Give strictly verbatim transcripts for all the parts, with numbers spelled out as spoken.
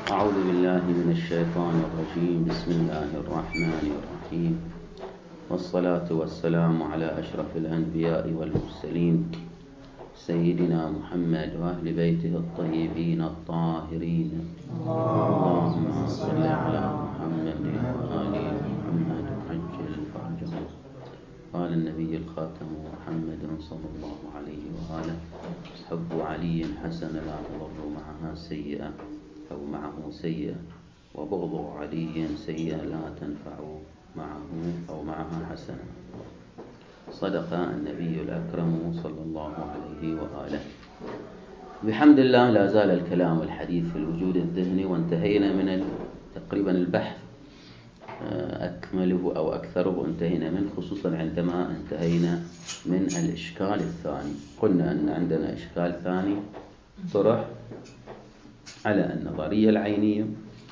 أعوذ بالله من الشيطان الرجيم. بسم الله الرحمن الرحيم، والصلاة والسلام على أشرف الأنبياء والمرسلين سيدنا محمد وأهل بيته الطيبين الطاهرين. اللهم صل على محمد وآل محمد وعجل فرجهم. قال النبي الخاتم محمد صلى الله عليه وآله: حب علي حسن لا تضر معها سيئة أو معه سيئة، وبغض علي سيئة لا تنفع معه أو معها حسنة. صدق النبي الأكرم صلى الله عليه وآله. بحمد الله لا زال الكلام والحديث في الوجود الذهني، وانتهينا من تقريبا البحث أكمله أو أكثره انتهينا منه، خصوصا عندما انتهينا من الإشكال الثاني. قلنا أن عندنا إشكال ثاني طرح على النظرية العينية،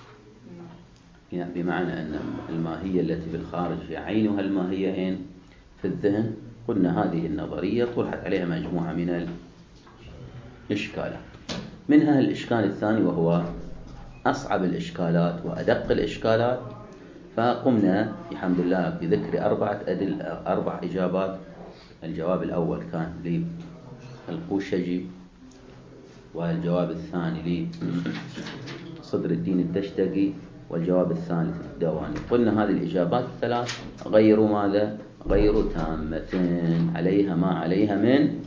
يعني بمعنى أن الماهية التي في الخارج هي عينها الماهية في الذهن. قلنا هذه النظرية طرحت عليها مجموعة من الإشكالات، منها الإشكال الثاني وهو أصعب الإشكالات وأدق الإشكالات. فقمنا بحمد الله بذكر أربعة أدل أربع إجابات. الجواب الأول كان للقوشجي، والجواب الثاني لصدر الدين الدشتقي، والجواب الثالث للدواني. قلنا هذه الإجابات الثلاث غير ماذا؟ غير تامة، عليها ما عليها من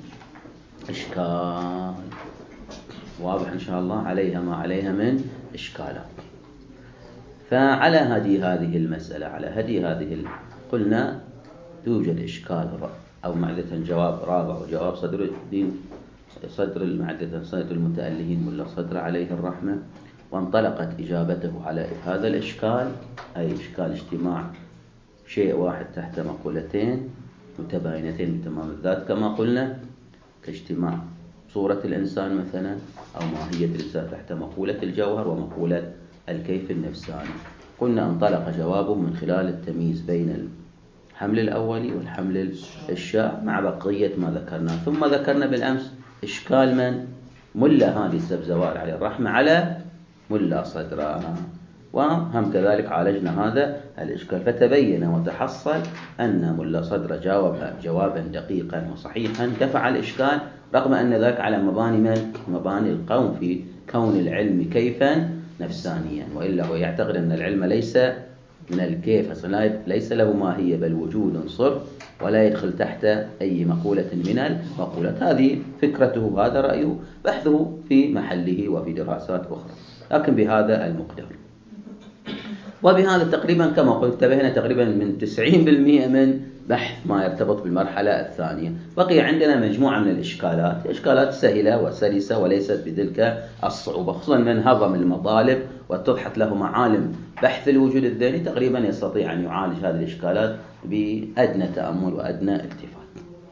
إشكال. واضح إن شاء الله؟ عليها ما عليها من إشكالات. فعلى هدي هذه المسألة، على هدي هذه ال... قلنا توجد إشكال أو معدة الجواب رابع، وجواب صدر الدين صدر المعدة صدر المتألهين ولا صدر عليه الرحمة. وانطلقت إجابته على هذا الإشكال، أي إشكال اجتماع شيء واحد تحت مقولتين متباينتين بتمام الذات كما قلنا، كاجتماع صورة الإنسان مثلا، أو ماهية الإنسان تحت مقولة الجوهر ومقولة الكيف النفساني. قلنا انطلق جوابه من خلال التمييز بين الحمل الأولي والحمل الشاع مع بقية ما ذكرناه. ثم ذكرنا بالأمس إشكال من؟ ملا هادي السبزوار عليه الرحمة على ملا صدرا، وهم كذلك عالجنا هذا الإشكال. فتبين وتحصل أن ملا صدر جاوب جوابا دقيقا وصحيحا دفع الإشكال، رغم أن ذلك على مباني من؟ مباني القوم في كون العلم كيفا نفسانيا، وإلا هو يعتقد أن العلم ليس من الكيف، ليس له ماهية بل وجود صرف، ولا يدخل تحت أي مقولة من المقولات. هذه فكرته، هذا رأيه، بحثه في محله وفي دراسات أخرى، لكن بهذا المقدار. وبهذا تقريبا كما قلت انتبهنا تقريبا من تسعين بالمئة من بحث ما يرتبط بالمرحلة الثانية. بقي عندنا مجموعة من الإشكالات، إشكالات سهلة وسلسة وليست بتلك الصعوبة، خصوصا من هضم المطالب واتضحت له معالم بحث الوجود الذهني تقريبا يستطيع أن يعالج هذه الإشكالات بأدنى تأمل وأدنى التفات.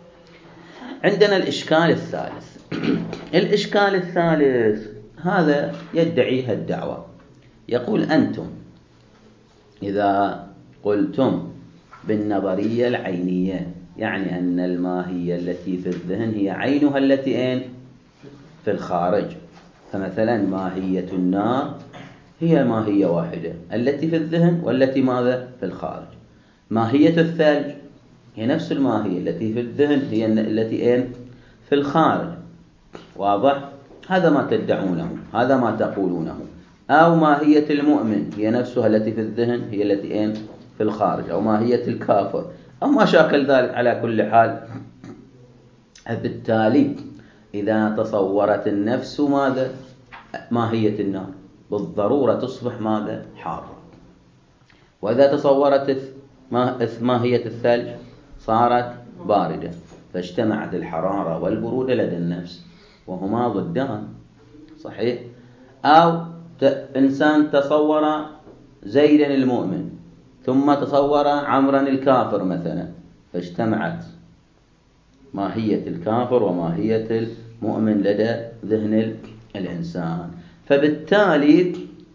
عندنا الإشكال الثالث. الإشكال الثالث هذا يدعي الدعوة، يقول: أنتم إذا قلتم بالنظرية العينية، يعني أن الماهية التي في الذهن هي عينها التي أين؟ في الخارج. فمثلا ماهية النار هي ماهية واحدة التي في الذهن والتي ماذا؟ في الخارج. ماهية الثلج هي نفس الماهية التي في الذهن هي التي أين؟ في الخارج. واضح؟ هذا ما تدعونه، هذا ما تقولونه. أو ماهية المؤمن هي نفسها التي في الذهن هي التي أين؟ في الخارج. أو ماهية الكافر أو ما شاكل ذلك. على كل حال، بالتالي إذا تصورت النفس ماذا؟ ماهية النار بالضرورة تصبح ماذا؟ حارة. وإذا تصورت ماهية الثلج صارت باردة، فاجتمعت الحرارة والبرودة لدى النفس وهما ضدان. صحيح؟ أو إنسان تصور زيدا المؤمن ثم تصور عمرا الكافر مثلا، فاجتمعت ماهية الكافر وماهية المؤمن لدى ذهن الإنسان. فبالتالي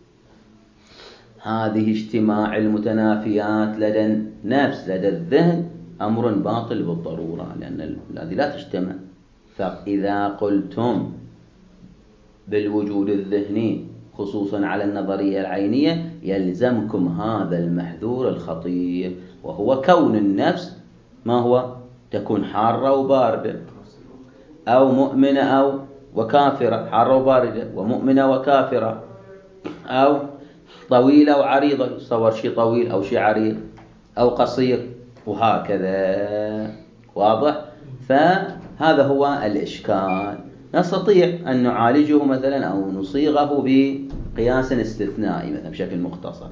هذه اجتماع المتنافيات لدى النفس لدى الذهن أمر باطل بالضرورة، لأن هذه لا تجتمع. فإذا قلتم بالوجود الذهني خصوصا على النظرية العينية يلزمكم هذا المحذور الخطير، وهو كون النفس ما هو؟ تكون حارة وباردة، أو مؤمنة أو وكافرة، حارة وباردة ومؤمنة وكافرة، أو طويلة وعريضة، يتصور شيء طويل أو شيء عريض، أو قصير، وهكذا. واضح؟ فهذا هو الإشكال، نستطيع أن نعالجه مثلا أو نصيغه بقياس استثنائي مثلا بشكل مختصر.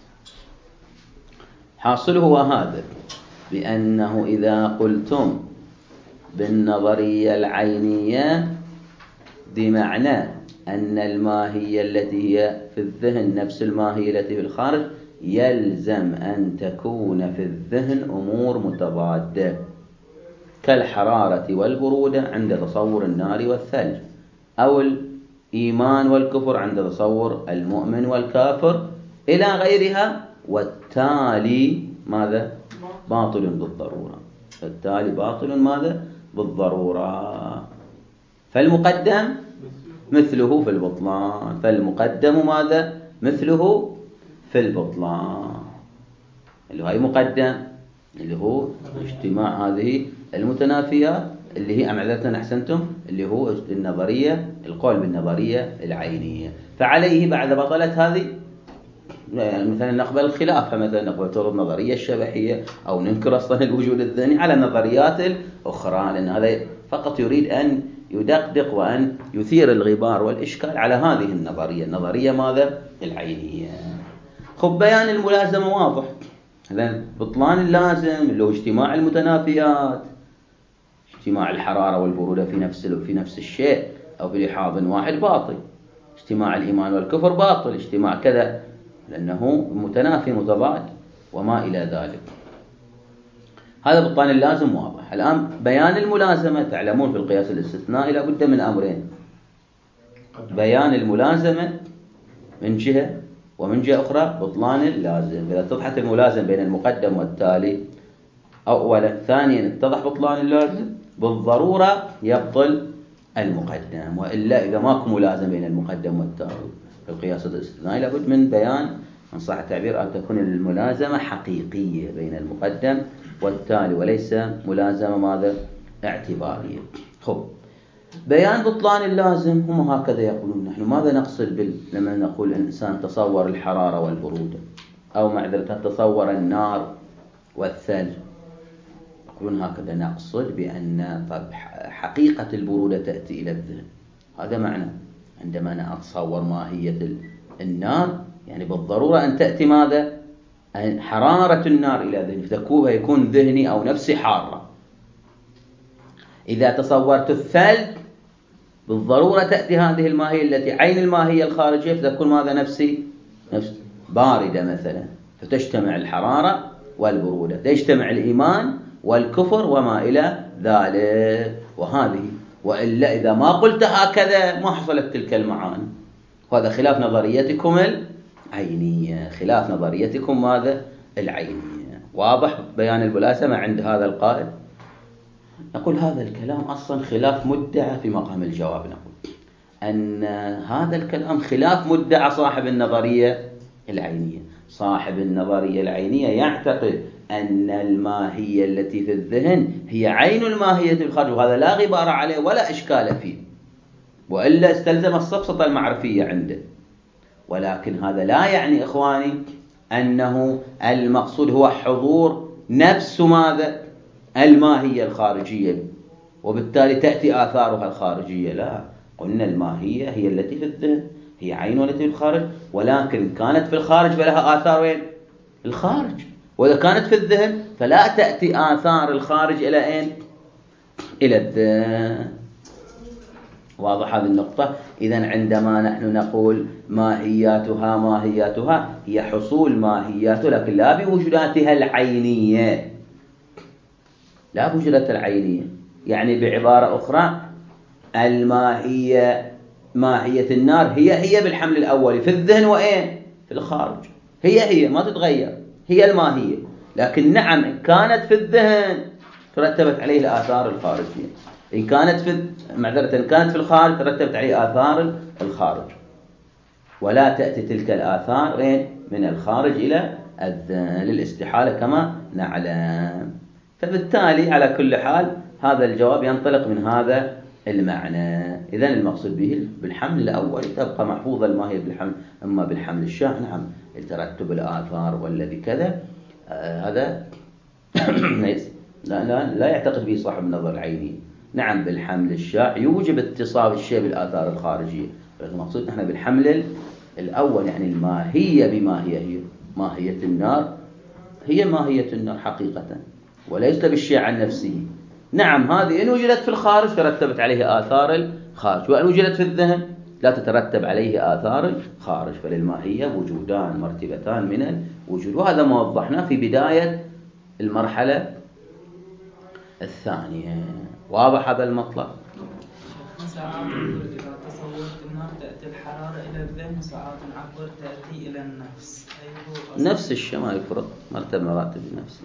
حاصله هو هذا، بأنه إذا قلتم بالنظرية العينية بمعنى أن الماهية التي هي في الذهن نفس الماهية التي في الخارج، يلزم أن تكون في الذهن أمور متضادة كالحرارة والبرودة عند تصور النار والثلج، أو الإيمان والكفر عند تصور المؤمن والكافر إلى غيرها، والتالي ماذا؟ باطل بالضرورة. التالي باطل ماذا؟ بالضرورة. فالمقدم مثله في البطلان، فالمقدم ماذا؟ مثله في البطلان، اللي هو أي مقدم؟ اللي هو اجتماع هذه المتنافيات، اللي هي أمعذتنا أحسنتم، اللي هو النظرية، القول بالنظرية العينية. فعليه بعد بطلة هذه يعني مثلا نقبل خلافها، مثلا نقبل ترد نظرية الشبحية أو ننكر أصلا الوجود الذهني على النظريات الأخرى، لأن هذا فقط يريد أن يدقدق وأن يثير الغبار والإشكال على هذه النظرية، النظرية ماذا؟ العينية. خب بيان الملازمة واضح، لأن بطلان اللازم اللي هو اجتماع المتنافيات، اجتماع الحرارة والبرودة في نفس في نفس الشيء أو في لحاظ واحد باطل، اجتماع الإيمان والكفر باطل، اجتماع كذا، لأنه متنافي متضاد وما إلى ذلك. هذا بطلان اللازم واضح. الآن بيان الملازمة، تعلمون في القياس الاستثنائي لابد من أمرين: بيان الملازمة من جهة، ومن جهة أخرى بطلان اللازم. إذا اتضحت الملازمة بين المقدم والتالي أولا، ثانيا اتضح بطلان اللازم بالضرورة يبطل المقدم، وإلا إذا ماكو ملازم بين المقدم والتالي في القياس الاستثنائي لابد من بيان، إن صح التعبير، أن تكون الملازمة حقيقية بين المقدم والتالي وليس ملازمة ماذا؟ اعتبارية. خب بيان بطلان اللازم هم هكذا يقولون. نحن ماذا نقصد بال... لما نقول الإنسان تصور الحرارة والبرودة، أو معذرة تصور النار والثلج؟ يقولون هكذا نقصد بأن طب حقيقة البرودة تأتي إلى الذهن، هذا معنى. عندما أنا أتصور ماهية النار يعني بالضرورة أن تأتي ماذا؟ حرارة النار إلى ذهني، فتكون يكون ذهني أو نفسي حارة. إذا تصورت الثلج بالضرورة تأتي هذه الماهية التي عين الماهية الخارجية، فتكون ماذا؟ نفسي نفس باردة مثلا، فتجتمع الحرارة والبرودة، تجتمع الإيمان والكفر وما إلى ذلك. وهذه وإلا إذا ما قلت هكذا ما حصلت تلك المعاني. وهذا خلاف نظريتكم العينية، خلاف نظريتكم ماذا؟ العينية. واضح بيان الملازمة عند هذا القائل؟ نقول هذا الكلام أصلا خلاف مدعى في مقام الجواب. نقول أن هذا الكلام خلاف مدعى صاحب النظرية العينية. صاحب النظرية العينية يعتقد أن الماهية التي في الذهن هي عين الماهية في الخارج، وهذا لا غبار عليه ولا إشكال فيه، وإلا استلزم السفسطة المعرفية عنده. ولكن هذا لا يعني إخواني أنه المقصود هو حضور نفس ماذا؟ الماهية الخارجية، وبالتالي تأتي آثارها الخارجية. لا، قلنا الماهية هي التي في الذهن، هي عين التي في الخارج، ولكن كانت في الخارج فلها آثار وين؟ الخارج. وإذا كانت في الذهن فلا تأتي آثار الخارج إلى أين؟ إلى الذهن. واضح هذه النقطة؟ إذن عندما نحن نقول ماهياتها ماهياتها هي حصول ماهيات، لكن لا بوجوداتها العينية، لا بوجوداتها العينية. يعني بعبارة أخرى، الماهية ماهية النار هي هي بالحمل الأولي في الذهن وإيه؟ في الخارج، هي هي ما تتغير، هي الماهية. لكن نعم إن كانت في الذهن ترتبت عليه الآثار الخارجية، إن كانت في معذرة إن كانت في الخارج ترتبت عليه آثار الخارج. ولا تأتي تلك الآثار من الخارج إلى الذهن للاستحالة كما نعلم. فبالتالي على كل حال هذا الجواب ينطلق من هذا المعنى. إذن المقصود به بالحمل الأول تبقى محفوظة الماهية بالحمل، أما بالحمل الشائع نعم الترتب الآثار والذي كذا آه هذا لا, لا, لا يعتقد به صاحب النظر العيني. نعم بالحمل الشائع يوجب اتصال الشيء بالآثار الخارجية، المقصود نحن بالحمل الأول يعني الماهية بماهية هي ماهية النار، هي ماهية النار حقيقة وليس بالشيء عن نفسه. نعم هذه إن وجدت في الخارج ترتبت عليه آثار الخارج، وإن وجدت في الذهن لا تترتب عليه آثار الخارج. فللماهية وجودان مرتبتان من الوجود، وهذا ما وضحناه في بداية المرحلة الثانية. واضح هذا المطلب؟ ساعات إذا تصورت النار تأتي الحرارة إلى الذهن، ساعات عبر تأتي إلى النفس. أيوه نفس الشيء ما يفرق، مرتب مراتب النفس.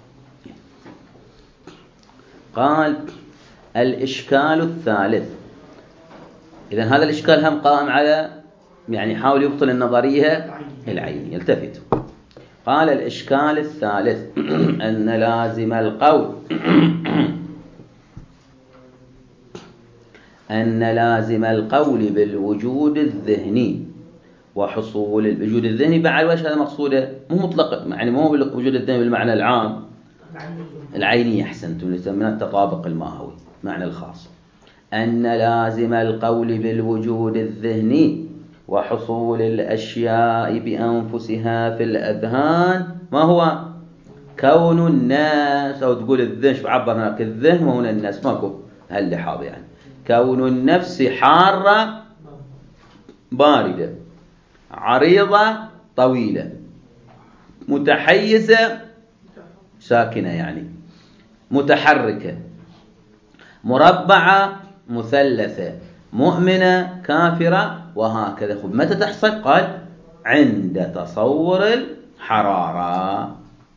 قال الإشكال الثالث. إذن هذا الإشكال هم قائم على يعني حاول يبطل النظرية العينية. التفت. قال الإشكال الثالث أن لازم القول أن لازم القول بالوجود الذهني وحصول الوجود الذهني بعد وجه هذا مقصوده مو مطلق، يعني مو بالوجود الذهني بالمعنى العام العيني، أحسنتم، يسمونه التطابق الماهوي معنى الخاص. أن لازم القول بالوجود الذهني وحصول الأشياء بأنفسها في الأذهان ما هو؟ كون الناس، أو تقول الذهن، شو عبر هناك الذهن وهنا الناس، ماكو هاللحاظ يعني. كون النفس حارة باردة عريضة طويلة متحيزة ساكنة يعني متحركة مربعة مثلثة مؤمنة كافرة وهكذا. خذ متى تحصل؟ قال عند تصور الحرارة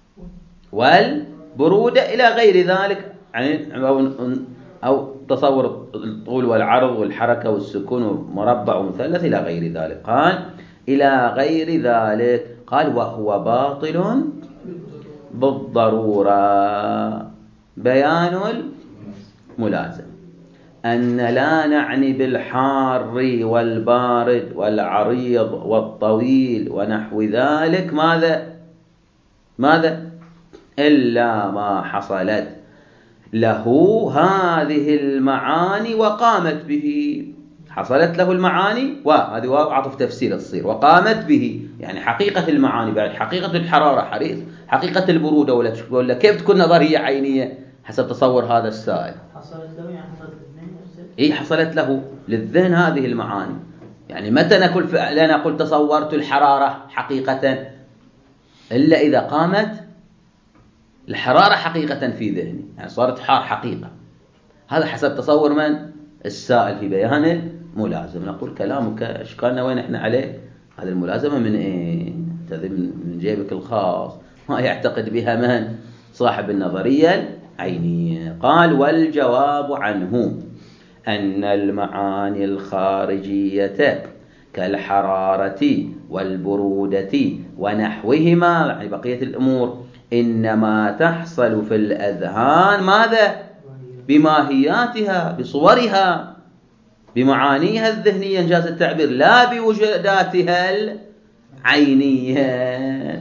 والبرودة إلى غير ذلك، يعني أو تصور الطول والعرض والحركة والسكون ومربع ومثلث إلى غير ذلك. قال إلى غير ذلك. قال وهو باطل بالضرورة بيان الملازم. أن لا نعني بالحار والبارد والعريض والطويل ونحو ذلك ماذا ماذا إلا ما حصلت له هذه المعاني وقامت به. حصلت له المعاني، وهذه واو عطف تفسير تصير وقامت به، يعني حقيقة المعاني بعد حقيقة الحرارة، حقيقة البرودة، ولا ولا كيف تكون نظرية عينية حسب تصور هذا السائل. حصلت له يعني حصلت للذهن. إيه حصلت له للذهن هذه المعاني. يعني متى نقول لا نقول تصورت الحرارة حقيقة إلا إذا قامت الحرارة حقيقة في ذهني، يعني صارت حار حقيقة. هذا حسب تصور من؟ السائل في بيان الملازم. نقول كلامك اشكالنا وين احنا عليه؟ هذه الملازمة من ايه؟ من جيبك الخاص، ما يعتقد بها من؟ صاحب النظرية العينية. قال والجواب عنه أن المعاني الخارجية كالحرارة والبرودة ونحوهما، يعني بقية الأمور، إنما تحصل في الأذهان ماذا؟ بماهياتها بصورها بمعانيها الذهنية إنجاز التعبير، لا بوجوداتها العينية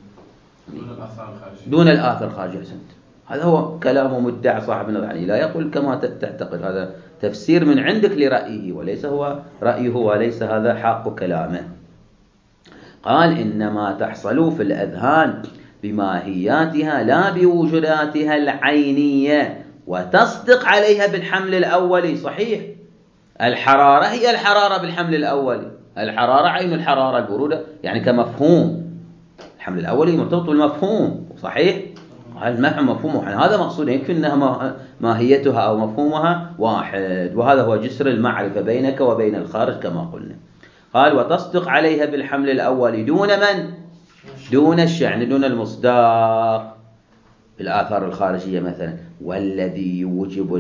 دون الآثار الخارجية. هذا هو كلام مدعي صاحب النظر العيني، لا يقول كما تعتقد، هذا تفسير من عندك لرأيه وليس هو رأيه وليس هذا حق كلامه. قال إنما تحصل في الأذهان بماهياتها لا بوجوداتها العينية، وتصدق عليها بالحمل الأولي. صحيح الحرارة هي الحرارة بالحمل الأولي، الحرارة عين الحرارة، البرودة يعني كمفهوم الحمل الأولي مرتبط بالمفهوم. صحيح المفهوم مفهومه، هذا مقصود، يكفي أنها ماهيتها أو مفهومها واحد، وهذا هو جسر المعرفة بينك وبين الخارج كما قلنا. قال وتصدق عليها بالحمل الأولي دون من؟ دون الشأن، دون المصداق بالآثار الخارجية مثلا. والذي يوجب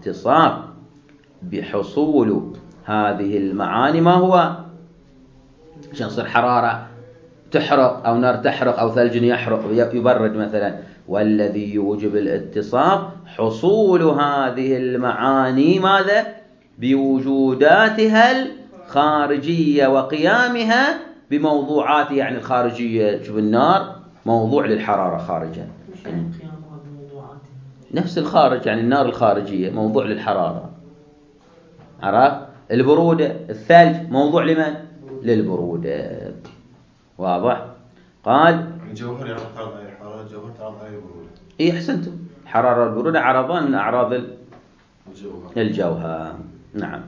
الاتصال بحصول هذه المعاني ما هو؟ عشان يصير حرارة تحرق أو نار تحرق أو ثلج يحرق يبرد مثلا. والذي يوجب الاتصاف حصول هذه المعاني ماذا؟ بوجوداتها الخارجية وقيامها بموضوعات، يعني الخارجية. شوف النار موضوع للحرارة خارجة، نفس الخارج، يعني النار الخارجية موضوع للحرارة، عرفت؟ البرودة الثلج موضوع لمن؟ للبرودة. واضح؟ قال الجوهر يعني تعرض أي حرارة، الجوهر تعرض أي برودة. إيه أحسنتم، الحرارة والبرودة عرضان من أعراض الجوهر. الجوهر. نعم،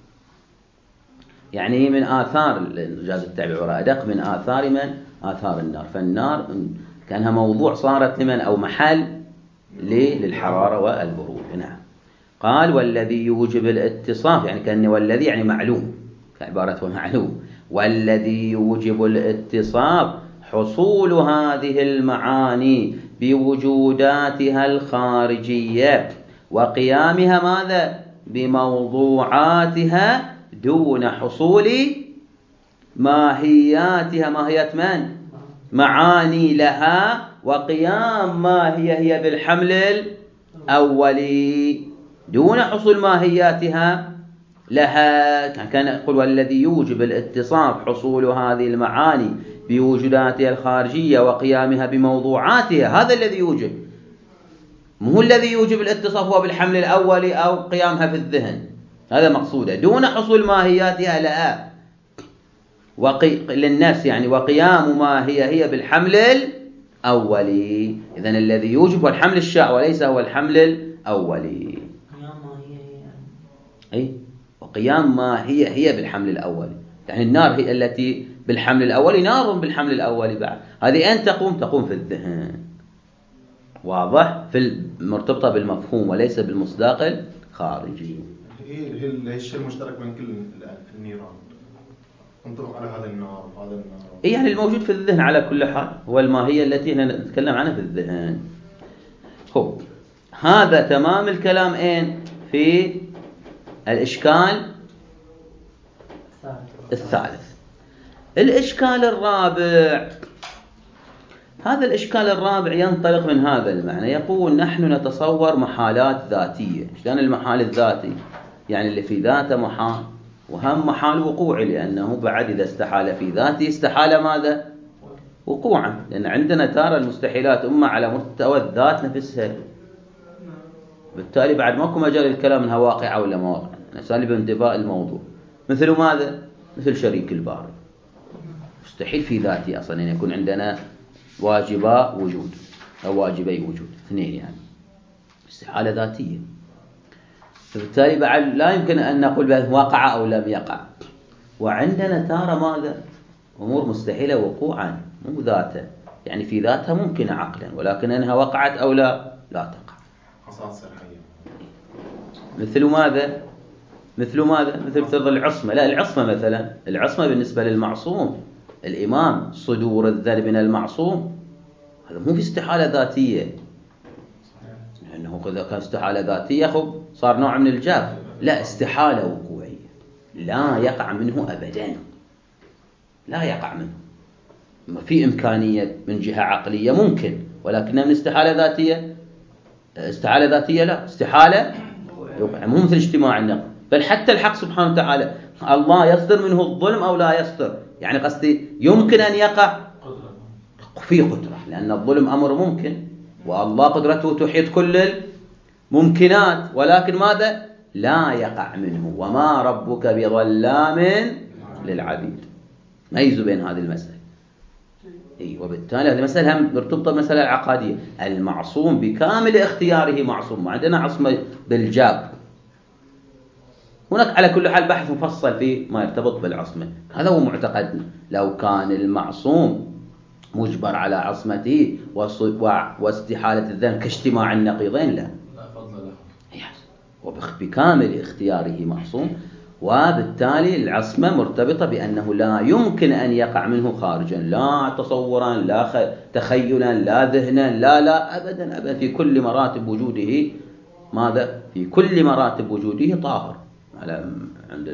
يعني من آثار، جاز التعبير أدق، من آثار من؟ آثار النار. فالنار كانها موضوع صارت لمن أو محل للحرارة والبرودة. نعم. قال والذي يوجب الاتصاف، يعني كان والذي يعني معلوم، كعبارته معلوم. والذي يوجب الاتصاف حصول هذه المعاني بوجوداتها الخارجية وقيامها ماذا؟ بموضوعاتها دون حصول ماهياتها، ماهيات من؟ معاني لها، وقيام ما هي هي بالحمل الأولي دون حصول ماهياتها لها. كان يقول والذي يوجب الاتصاف حصول هذه المعاني بوجوداتها الخارجية وقيامها بموضوعاتها، هذا الذي يوجب، مو الذي يوجب الاتصاف هو بالحمل الأولي أو قيامها في الذهن، هذا مقصوده، دون حصول ماهياتها لها وقي... للنفس يعني، وقيام ما هي هي بالحمل الأولي. إذن الذي يوجب هو الحمل الشاء وليس هو الحمل الأولي. أي وقيام ما هي هي بالحمل الأولي، يعني النار هي التي بالحمل الأولي، نار بالحمل الأولي بعد. هذه أن تقوم تقوم في الذهن. واضح؟ في المرتبطة بالمفهوم وليس بالمصداق الخارجي. هي هي الشيء المشترك بين كل النيران، تنطبق على هذا النار وهذا النار. إيه يعني الموجود في الذهن على كل حال هو الماهية التي نتكلم عنها في الذهن. هو هذا تمام الكلام. إين في الإشكال الثالث. الإشكال الرابع، هذا الإشكال الرابع ينطلق من هذا المعنى. يقول نحن نتصور محالات ذاتية. شلون المحال الذاتي؟ يعني اللي في ذاته محال، وهم محال وقوعي، لأنه بعد إذا استحال في ذاته استحال ماذا؟ وقوعا، لأن عندنا ترى المستحيلات أما على مستوى الذات نفسها، بالتالي بعد ماكو مجال الكلام انها واقعة ولا ما واقعة، سالب انتفاء الموضوع. مثل ماذا؟ مثل شريك الباري، مستحيل في ذاتي أصلا أن يعني يكون عندنا واجبا وجود أو واجبي وجود اثنين، يعني استحالة ذاتية. فبالتالي بعد لا يمكن أن نقول به وقع أو لم يقع. وعندنا ترى ماذا؟ أمور مستحيلة وقوعا مو ذاته، يعني في ذاتها ممكن عقلا، ولكن أنها وقعت أو لا لا تقع. مثل ماذا؟ مثل ماذا؟ مثل مثل العصمة. لا العصمة مثلا، العصمة بالنسبة للمعصوم الإمام، صدور الذنب من المعصوم، هذا مو في استحالة ذاتية، لأنه إذا كان استحالة ذاتية خب صار نوع من الجاف. لا، استحالة وقوعية لا يقع منه أبدا، لا يقع منه. ما في إمكانية من جهة عقلية ممكن، ولكنها من استحالة ذاتية. استحالة ذاتية لا، استحالة يقع، مو مثل اجتماع النقل. بل حتى الحق سبحانه وتعالى الله يصدر منه الظلم أو لا يصدر، يعني قصدي يمكن أن يقع في قدرة، لأن الظلم أمر ممكن، والله قدرته تحيط كل الممكنات، ولكن ماذا؟ لا يقع منه. وما ربك بظلام للعبيد. ميزوا بين هذه المسألة. إيه، وبالتالي هذه المسألة هم مرتبطة بمسألة العقادية. المعصوم بكامل اختياره معصوم، ما عندنا عصمة بالجاب. هناك على كل حال بحث مفصل في ما يرتبط بالعصمة، هذا هو معتقدنا. لو كان المعصوم مجبر على عصمته واستحالة الذنب كاجتماع النقيضين، لا لا فضل له، وبكامل اختياره معصوم، وبالتالي العصمة مرتبطة بأنه لا يمكن أن يقع منه خارجا، لا تصورا لا تخيلا لا ذهنا، لا لا أبدا أبدا. في كل مراتب وجوده ماذا؟ في كل مراتب وجوده طاهر على عند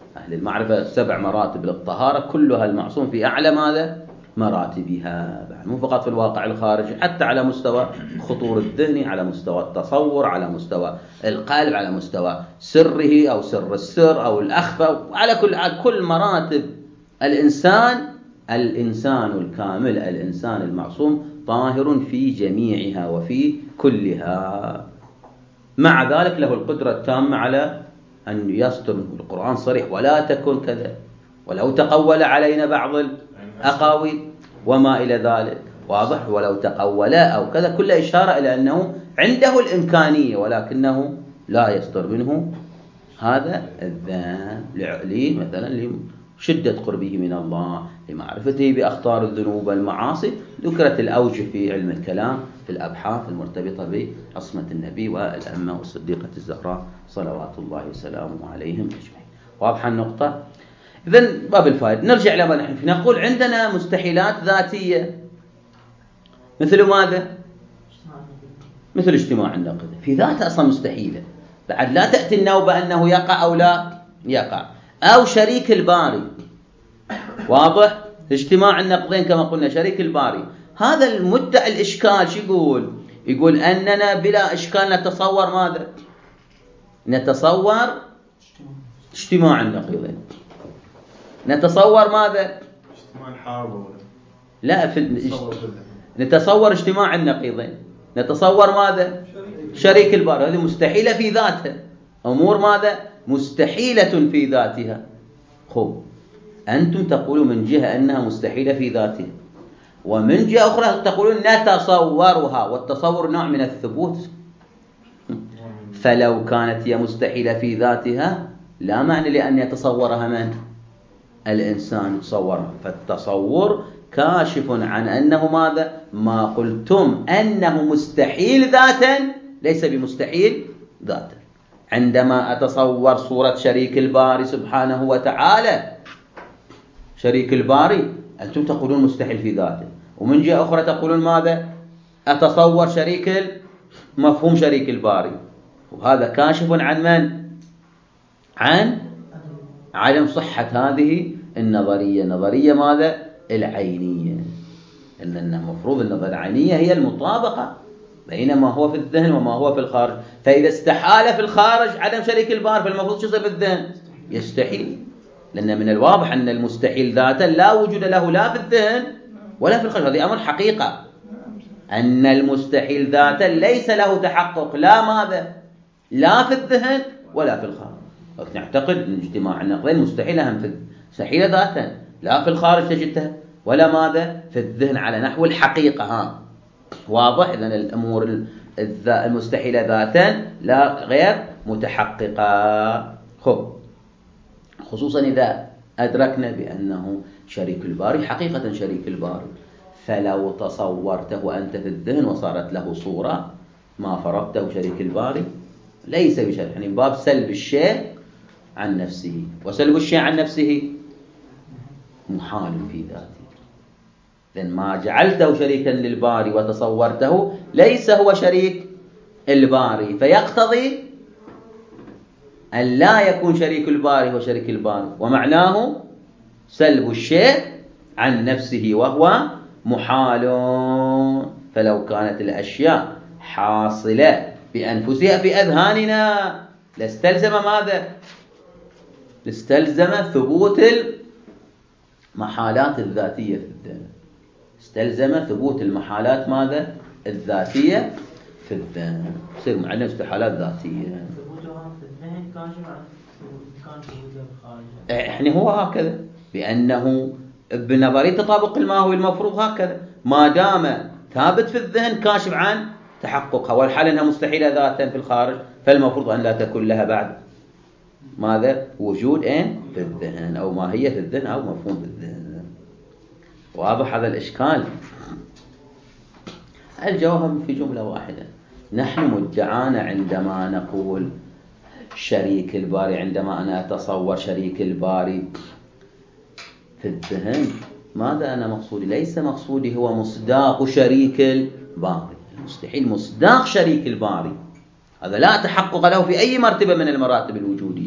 أهل المعرفة سبع مراتب للطهارة كلها المعصوم في أعلى ماذا؟ مراتبها، مو فقط في الواقع الخارجي، حتى على مستوى خطور الذهني، على مستوى التصور، على مستوى القلب، على مستوى سره أو سر السر أو الأخفى، على كل على كل مراتب الإنسان. الإنسان الكامل، الإنسان المعصوم طاهر في جميعها وفي كلها. مع ذلك له القدرة التامة على أن يستر. القرآن صريح: ولا تكن كذا، ولو تقول علينا بعض الأقاويل وما إلى ذلك. واضح؟ ولو تقول أو كذا، كل إشارة إلى أنه عنده الإمكانية ولكنه لا يستر منه هذا الذنب، لي مثلا لشدة قربه من الله، لمعرفته بأخطار الذنوب والمعاصي. ذكرت الأوجه في علم الكلام في الأبحاث المرتبطة بعصمة النبي والأمة والصديقة الزهراء صلوات الله وسلامه عليهم أجمعين. واضحة النقطة؟ إذن باب الفائدة. نرجع لما نحن نقول عندنا مستحيلات ذاتية، مثل ماذا؟ مثل اجتماع النقيض، في ذاتها أصلا مستحيلة، بعد لا تأتي النوبة أنه يقع أو لا يقع. أو شريك الباري، واضح؟ اجتماع النقضين كما قلنا شريك الباري. هذا المدعي الإشكال شو يقول؟ يقول أننا بلا إشكال نتصور ماذا؟ نتصور اجتماع النقيضين. نتصور ماذا؟ اجتماع الحرب. لا، في نتصور اجتماع النقيضين. نتصور ماذا؟ شريك الباري. هذه مستحيلة في ذاتها. أمور ماذا؟ مستحيلة في ذاتها. خب، أنتم تقولون من جهة أنها مستحيلة في ذاتها، ومن جهة أخرى تقولون نتصورها، والتصور نوع من الثبوت. فلو كانت هي مستحيلة في ذاتها لا معنى لأن يتصورها من؟ الإنسان يتصورها. فالتصور كاشف عن أنه ماذا؟ ما قلتم أنه مستحيل ذاتا ليس بمستحيل ذاتا. عندما أتصور صورة شريك الباري سبحانه وتعالى، شريك الباري، أنتم تقولون مستحيل في ذاته، ومن جهة أخرى تقولون ماذا؟ أتصور شريك مفهوم شريك الباري. وهذا كاشف عن من؟ عن عدم صحة هذه النظرية. نظرية ماذا؟ العينية. إن المفروض النظرية العينية هي المطابقة بين ما هو في الذهن وما هو في الخارج. فإذا استحال في الخارج عدم شريك الباري، فالمفروض شو يصير في الذهن؟ يستحيل. لأن من الواضح أن المستحيل ذاتا لا وجود له لا في الذهن ولا في الخارج. هذه أمر حقيقة، أن المستحيل ذاتا ليس له تحقق لا ماذا؟ لا في الذهن ولا في الخارج. نعتقد أن اجتماع النقضين مستحيل هم في مستحيل ذاتا لا في الخارج تجدها ولا ماذا؟ في الذهن على نحو الحقيقة. ها واضح؟ إذن الأمور المستحيلة ذاتا لا غير متحققة. خب، خصوصا إذا أدركنا بأنه شريك الباري حقيقة شريك الباري، فلو تصورته أنت في الذهن وصارت له صورة ما فرضته شريك الباري ليس بشريك. يعني باب سلب الشيء عن نفسه، وسلب الشيء عن نفسه محال في ذاته. لأن ما جعلته شريكا للباري وتصورته ليس هو شريك الباري، فيقتضي أن لا يكون شريك الباري هو شريك الباري، ومعناه سلب الشيء عن نفسه وهو محال. فلو كانت الأشياء حاصلة بأنفسها في أذهاننا لاستلزم ماذا؟ لاستلزم ثبوت المحالات الذاتية في الذهن. استلزم ثبوت المحالات ماذا؟ الذاتية في الذهن. يصير معنا استحالات ذاتية. ثبوتها في الذهن كاشف عن كان ثبوتها بالخارج. يعني هو هكذا، بأنه بنظرية تطابق الماهوي المفروض هكذا، ما دام ثابت في الذهن كاشف عن تحققها، والحال أنها مستحيلة ذاتا في الخارج، فالمفروض أن لا تكون لها بعد ماذا؟ وجود أين؟ في الذهن، أو ماهية في الذهن أو مفهوم في الذهن. واضح هذا الإشكال؟ الجواب في جملة واحدة: نحن مدعانا عندما نقول شريك الباري، عندما أنا أتصور شريك الباري في الذهن، ماذا أنا مقصودي؟ ليس مقصودي هو مصداق شريك الباري. مستحيل مصداق شريك الباري، هذا لا تحقق له في أي مرتبة من المراتب الوجودية في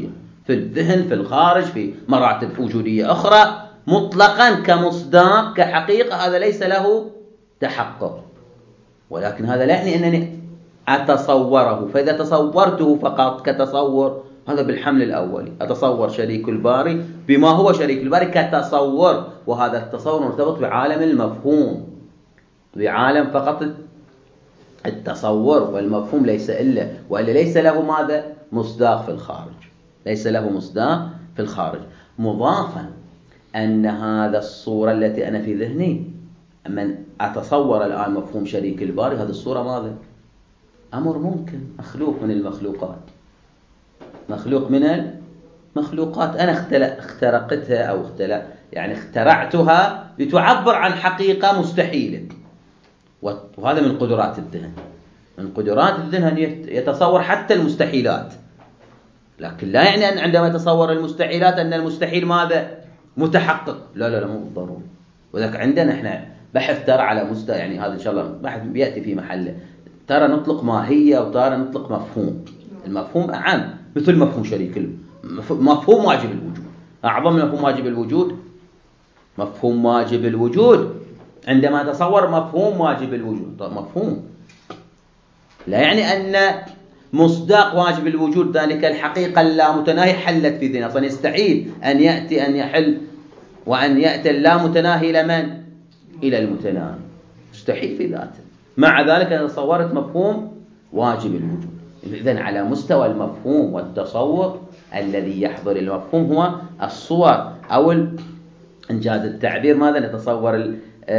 في الذهن، في الخارج، في مراتب وجودية أخرى، مطلقا كمصداق كحقيقة، هذا ليس له تحقق. ولكن هذا لا يعني أنني أتصوره، فإذا تصورته فقط كتصور هذا بالحمل الأولي، أتصور شريك الباري بما هو شريك الباري كتصور، وهذا التصور مرتبط بعالم المفهوم، بعالم فقط التصور، والمفهوم ليس إلا، وإلا ليس له ماذا؟ مصداق في الخارج، ليس له مصداق في الخارج. مضافا أن هذا الصورة التي أنا في ذهني من أتصور الآن مفهوم شريك الباري، هذه الصورة ماذا؟ أمر ممكن، مخلوق من المخلوقات، مخلوق من المخلوقات، أنا اخترقتها أو اختلق يعني اخترعتها لتعبر عن حقيقة مستحيلة. وهذا من قدرات الذهن، من قدرات الذهن أن يتصور حتى المستحيلات، لكن لا يعني أن عندما يتصور المستحيلات أن المستحيل ماذا؟ متحقق، لا لا لا مو بالضروري. وذلك عندنا احنا بحث ترى على مستوى، يعني هذا إن شاء الله بحث بيأتي في محله، ترى نطلق ماهية وترى نطلق مفهوم. المفهوم أعم، مثل مفهوم شريك، مفهوم واجب الوجود، أعظم من مفهوم واجب الوجود مفهوم واجب الوجود. عندما تصور مفهوم واجب الوجود، طيب مفهوم لا يعني أن مصداق واجب الوجود ذلك الحقيقة اللامتناهي حلت في ذهنه، أصلا يستحيل أن يأتي أن يحل وأن يأتي اللامتناهي إلى من؟ إلى المتناهي، مستحيل في ذاته. مع ذلك أنا تصورت مفهوم واجب الوجود. إذن على مستوى المفهوم والتصور الذي يحضر المفهوم هو الصور، أو إنجاز التعبير ماذا نتصور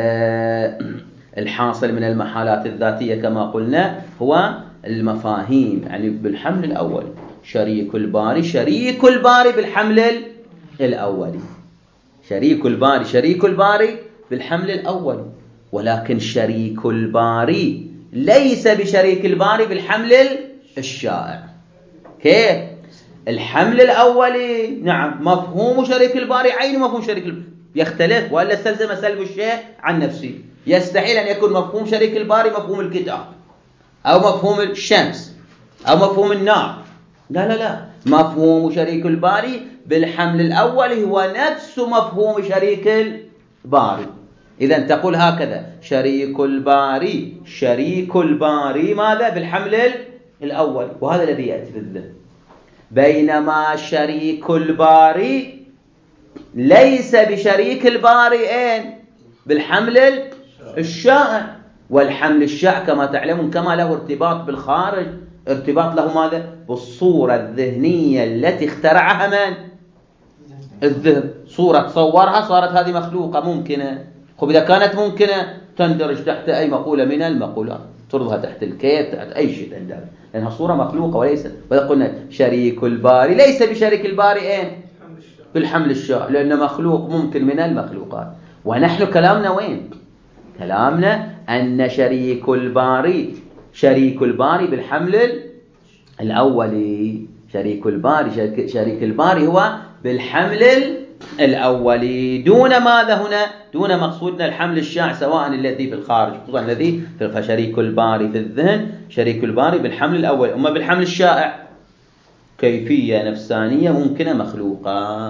الحاصل من المحالات الذاتية كما قلنا هو المفاهيم. يعني بالحمل الأول شريك الباري، شريك الباري بالحمل الأولي، شريك الباري شريك الباري بالحمل الأولي، ولكن شريك الباري ليس بشريك الباري بالحمل الشائع. كيف؟ الحمل الأولي نعم مفهوم شريك الباري عين مفهوم شريك الباري يختلف، وإلا استلزم سلب الشيء عن نفسه. يستحيل أن يكون مفهوم شريك الباري مفهوم الكتاب أو مفهوم الشمس أو مفهوم النار، لا لا لا، مفهوم شريك الباري بالحمل الأول هو نفس مفهوم شريك الباري. إذن تقول هكذا شريك الباري شريك الباري ماذا؟ بالحمل الأول، وهذا الذي يأتي في الذهن. بينما شريك الباري ليس بشريك الباري أين؟ بالحمل الشائع، والحمل الشائع كما تعلمون كما له ارتباط بالخارج، ارتباط له ماذا؟ بالصورة الذهنية التي اخترعها من؟ الذهن. صورة تصورها صارت هذه مخلوقة ممكنة. خب إذا كانت ممكنة تندرج تحت أي مقولة من المقولات، ترضها تحت الكيف، تحت أي شيء تندرج، لأنها صورة مخلوقة وليست. وإذا قلنا شريك الباري ليس بشريك الباري أين؟ بالحمل الشائع، لأنه مخلوق ممكن من المخلوقات. ونحن كلامنا وين؟ كلامنا أن شريك الباري شريك الباري بالحمل الأولي، شريك الباري شريك الباري هو بالحمل الأولي، دون ماذا هنا؟ دون مقصودنا الحمل الشائع سواء الذي في الخارج، خصوصا الذي فشريك الباري في الذهن شريك الباري بالحمل الأول. أما بالحمل الشائع كيفية نفسانية ممكنة مخلوقة.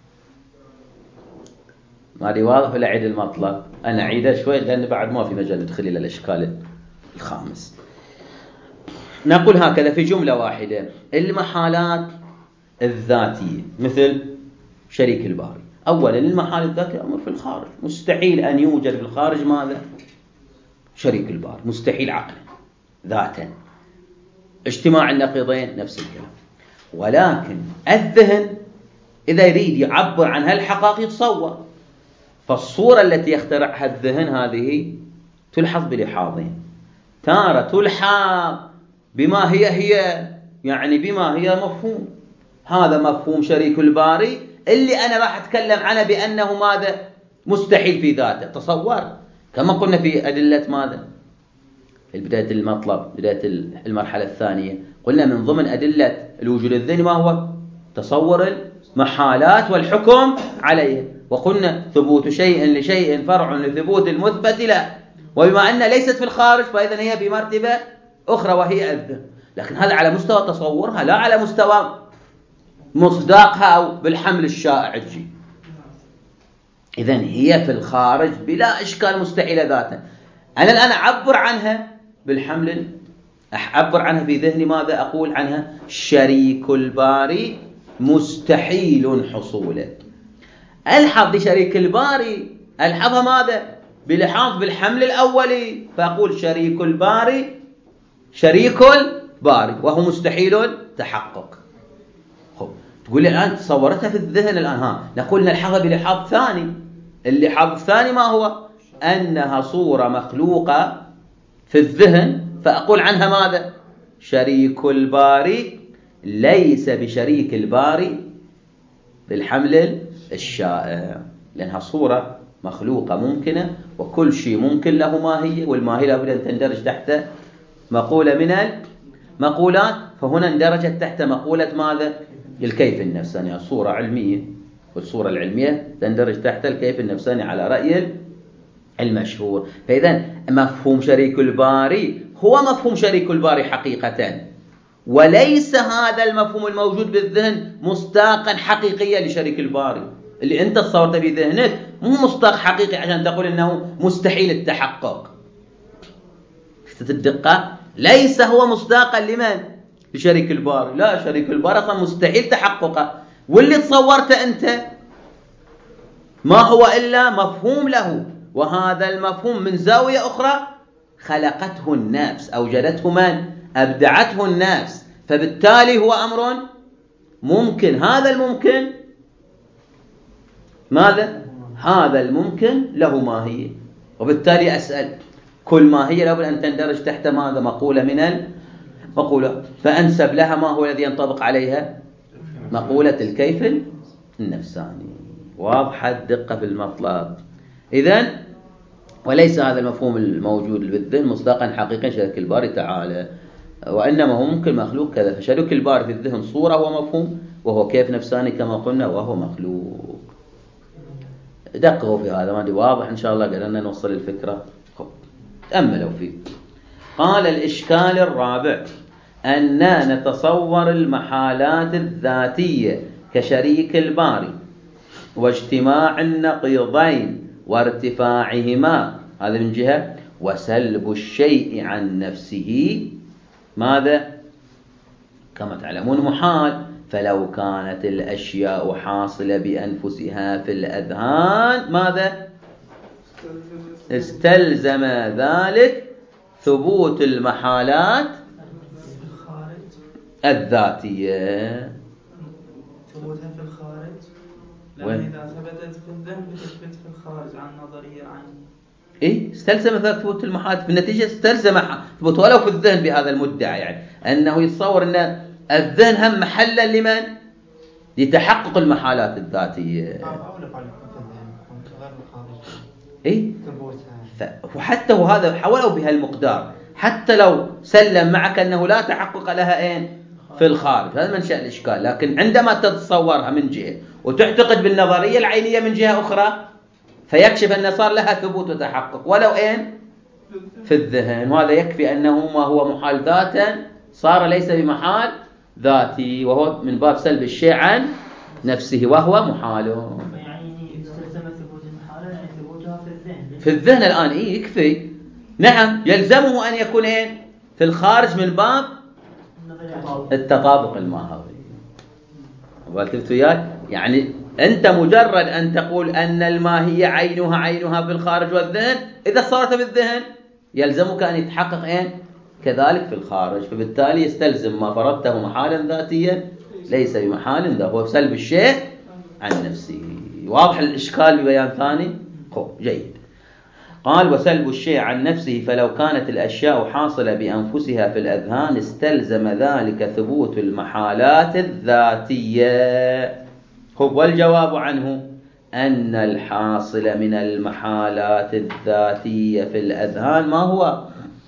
ما لي واضح ولا أعيد المطلب؟ أنا أعيده شوي لأن بعد ما في مجال ندخل إلى الإشكال الخامس. نقول هكذا في جملة واحدة: المحالات الذاتية مثل شريك الباري. أولا المحال الذاتي أمر في الخارج، مستحيل أن يوجد في الخارج ماذا؟ شريك الباري، مستحيل عقلا ذاتا. اجتماع النقيضين نفس الكلام. ولكن الذهن إذا يريد يعبر عن هالحقائق يتصور، فالصورة التي يخترعها الذهن هذه تلحظ بلحاظين: تارة تلحظ بما هي هي يعني بما هي مفهوم، هذا مفهوم شريك الباري اللي أنا راح أتكلم عنه بأنه ماذا؟ مستحيل في ذاته. تصور كما قلنا في أدلة ماذا؟ في بداية المطلب، بداية المرحلة الثانية، قلنا من ضمن أدلة الوجود الذهني ما هو؟ تصور المحالات والحكم عليها. وقلنا ثبوت شيء لشيء فرع لثبوت المثبت لا، وبما أن ليست في الخارج فإذن هي بمرتبة أخرى وهي الذهن. لكن هذا على مستوى تصورها لا على مستوى مصداقها أو بالحمل الشائع تجي. إذن هي في الخارج بلا إشكال مستحيلة ذاتا. أنا الآن أعبر عنها بالحمل، أعبر عنها في ذهني ماذا؟ أقول عنها شريك الباري مستحيل حصوله. ألحظ لشريك الباري ألحظها ماذا؟ بلحاظ بالحمل الأولي، فأقول شريك الباري شريك الباري وهو مستحيل تحقق. خب تقول لي الآن تصورتها في الذهن الآن، ها نقول نلحظها بلحاظ ثاني. اللحاظ الثاني ما هو؟ أنها صورة مخلوقة في الذهن، فأقول عنها ماذا؟ شريك الباري ليس بشريك الباري بالحمل الشائع، لأنها صورة مخلوقة ممكنة، وكل شيء ممكن له ماهية، والماهية لابد أن تندرج تحت مقولة من المقولات، فهنا اندرجت تحت مقولة ماذا؟ الكيف النفساني. يعني صورة علمية، والصورة العلمية تندرج تحت الكيف النفساني على رأي المشهور. فإذا مفهوم شريك الباري هو مفهوم شريك الباري حقيقة، وليس هذا المفهوم الموجود بالذهن مصداقا حقيقيا لشريك الباري. اللي أنت تصورته في ذهنك مو مصداق حقيقي عشان تقول إنه مستحيل التحقق. شفت الدقة؟ ليس هو مصداقا لمن؟ لشريك الباري. لا، شريك الباري أصلا مستحيل تحققه، واللي تصورته أنت ما هو إلا مفهوم له، وهذا المفهوم من زاوية أخرى خلقته النفس، أوجدته من؟ أبدعته النفس، فبالتالي هو أمر ممكن. هذا الممكن ماذا؟ هذا الممكن له ماهية، وبالتالي أسأل كل ماهية لابد أن تندرج تحت ماذا؟ مقولة من المقولة، فأنسب لها ما هو الذي ينطبق عليها؟ مقولة الكيف النفساني. واضحة الدقة في المطلب. إذن وليس هذا المفهوم الموجود بالذهن مصداقا حقيقيا شريك الباري تعالى، وإنما هو ممكن مخلوق كذا. فشريك الباري في الذهن صورة هو مفهوم، وهو كيف نفساني كما قلنا، وهو مخلوق. دققوا في هذا، ما دي واضح إن شاء الله قدرنا نوصل الفكرة. تأملوا فيه. قال الإشكال الرابع أننا نتصور المحالات الذاتية كشريك الباري واجتماع النقيضين وارتفاعهما، هذا من جهة، وسلب الشيء عن نفسه ماذا؟ كما تعلمون محال. فلو كانت الأشياء حاصلة بأنفسها في الأذهان ماذا؟ استلزم ذلك ثبوت المحالات الذاتية. ثبوتها في الخارج، لأن إذا ثبتت في الذهن بتثبت في الخارج عن النظرية العينية. إيه؟ استلزم ثبوت المحالات، بالنتيجة استلزم ثبوت ولو في الذهن بهذا المدعى، يعني أنه يتصور أن الذهن هم محلا لمن؟ لتحقق المحالات الذاتية. إيه؟ وحتى وهذا حولوا بهالمقدار، حتى لو سلم معك أنه لا تحقق لها أين؟ في الخارج، هذا منشأ الإشكال. لكن عندما تتصورها من جهة وتعتقد بالنظرية العينية من جهة أخرى، فيكشف أن صار لها ثبوت وتحقق ولو أين؟ في الذهن. وهذا يكفي أنه ما هو محال ذاتا صار ليس بمحال ذاتي، وهو من باب سلب الشيء عن نفسه وهو محال. يعني استلزم ثبوت المحالة يعني ثبوتها في الذهن. في الذهن الآن إيه يكفي. نعم، يلزمه أن يكون أين؟ في الخارج من باب التطابق الماهوي. قلت وياي يعني أنت مجرد أن تقول أن الماهية عينها عينها في الخارج والذهن، إذا صارت بالذهن يلزمك أن يتحقق أين؟ كذلك في الخارج. فبالتالي يستلزم ما فرضته محالا ذاتيا ليس بمحال ذا، هو سلب الشيء عن نفسه. واضح الإشكال ببيان ثاني؟ جيد. قال وسلب الشيء عن نفسه، فلو كانت الأشياء حاصلة بأنفسها في الأذهان استلزم ذلك ثبوت المحالات الذاتية. والجواب عنه أن الحاصل من المحالات الذاتية في الأذهان ما هو؟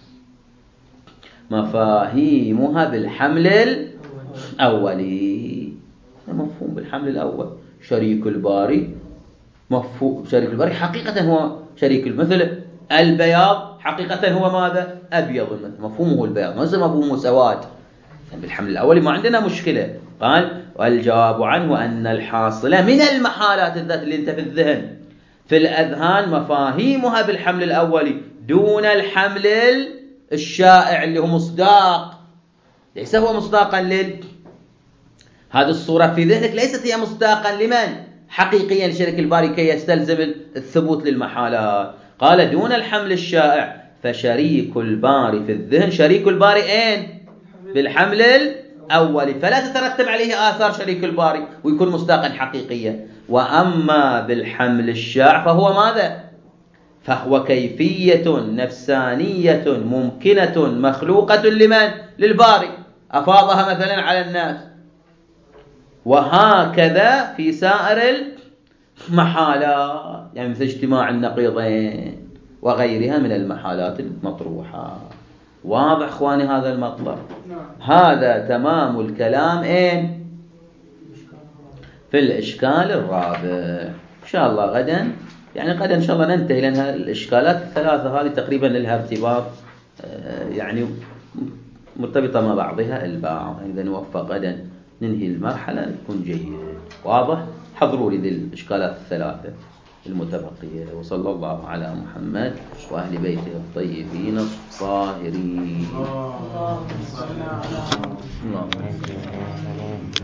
مفاهيمها بالحمل الأولي. مفهوم بالحمل الأول شريك الباري، مفهوم شريك الباري حقيقة هو شريك المثل. البياض حقيقة هو ماذا؟ أبيض المثل، مفهومه البياض، ما مفهومه سواد. بالحمل الأولي ما عندنا مشكلة، قال والجواب عنه أن الحاصل من المحالات الذات اللي انت في الذهن في الأذهان مفاهيمها بالحمل الأولي دون الحمل الشائع اللي هو مصداق، ليس هو مصداقا لل هذه الصورة في ذهنك ليست هي مصداقا لمن حقيقيا لشريك الباري كي يستلزم الثبوت للمحالات. قال دون الحمل الشائع، فشريك الباري في الذهن شريك الباري أين؟ بالحمل الأولي، فلا تترتب عليه آثار شريك الباري ويكون مصداقا حقيقيا. وأما بالحمل الشائع فهو ماذا؟ فهو كيفية نفسانية ممكنة مخلوقة لمن؟ للباري، أفاضها مثلا على الناس. وهكذا في سائر المحالات، يعني مثل اجتماع النقيضين وغيرها من المحالات المطروحة. واضح اخواني هذا المطلب؟ هذا تمام الكلام اين؟ في الإشكال الرابع. إن شاء الله غدا، يعني غدا إن شاء الله ننتهي، لأن الإشكالات الثلاثة هذه تقريبا لها ارتباط يعني مرتبطة مع بعضها البعض. إذا نوفق غدا ننهي المرحلة يكون جيد. واضح؟ حضروا لي ذي الإشكالات الثلاثة المتبقية. وصلى الله على محمد وأهل بيته الطيبين الطاهرين.